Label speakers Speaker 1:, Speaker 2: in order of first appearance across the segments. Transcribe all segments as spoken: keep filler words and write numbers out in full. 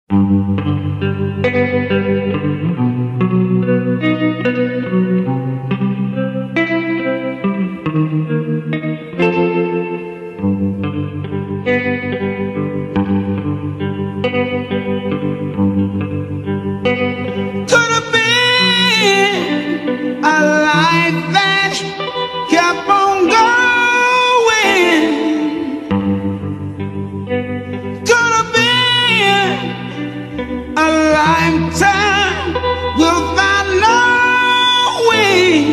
Speaker 1: Could have been a life that kept on going. Could have been a lifetime without knowing.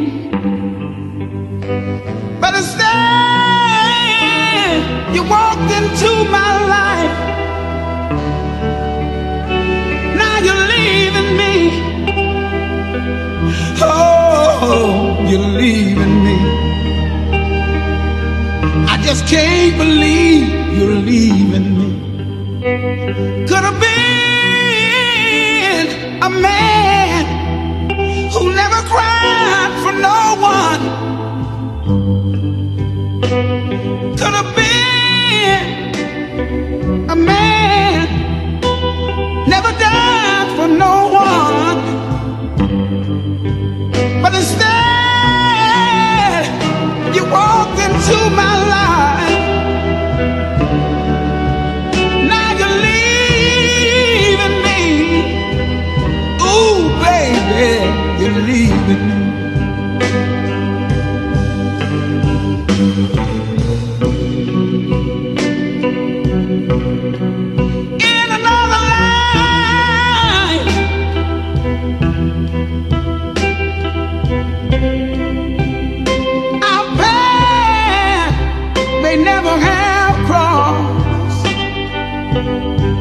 Speaker 1: But instead, you walked into my life. Now you're leaving me. Oh, you're leaving me. I just can't believe you're leaving me. Could have been a man who never cried for no one. Could have been a man never died for no one. But instead, you walked into my life. Now you're leaving me. Ooh, baby, you're leaving me. In another life, our path may never have crossed.